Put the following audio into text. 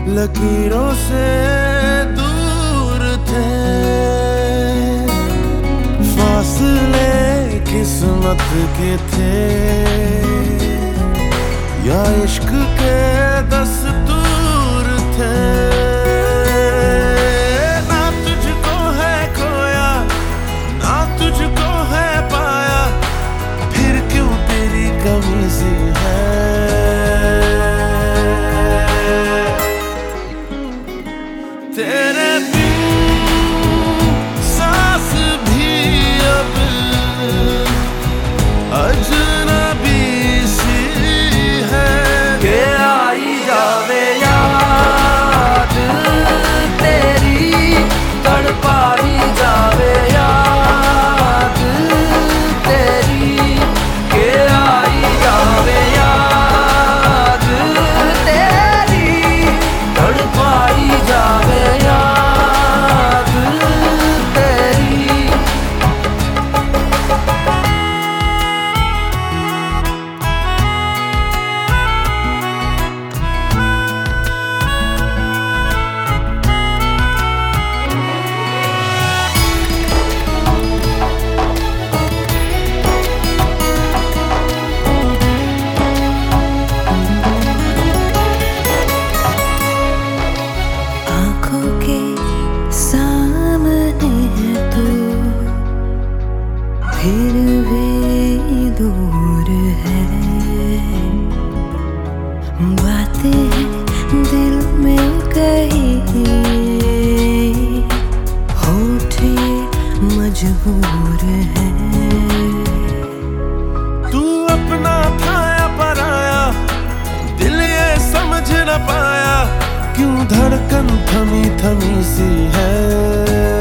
लकीरों से दूर थे, फासले किस्मत के थे या इश्क के दस्तूर थे। ना तुझको है खोया ना तुझको है पाया, फिर क्यों तेरी कमी सी है। तेरे बिन सांस भी अब अजनबी सी है। के आई जावे याद तेरी, तड़पाई जावे याद तेरी। के आई जावे याद तेरी, तड़पाई जावे याद तेरी। आँखों के सामने है तू, फिर भी दूर है। बातें हैं दिल में कही, होठ ये मजबूर है। तू अपना था या पराया, दिल ये समझ न पाया, क्यों धड़कन थमी थमी सी है।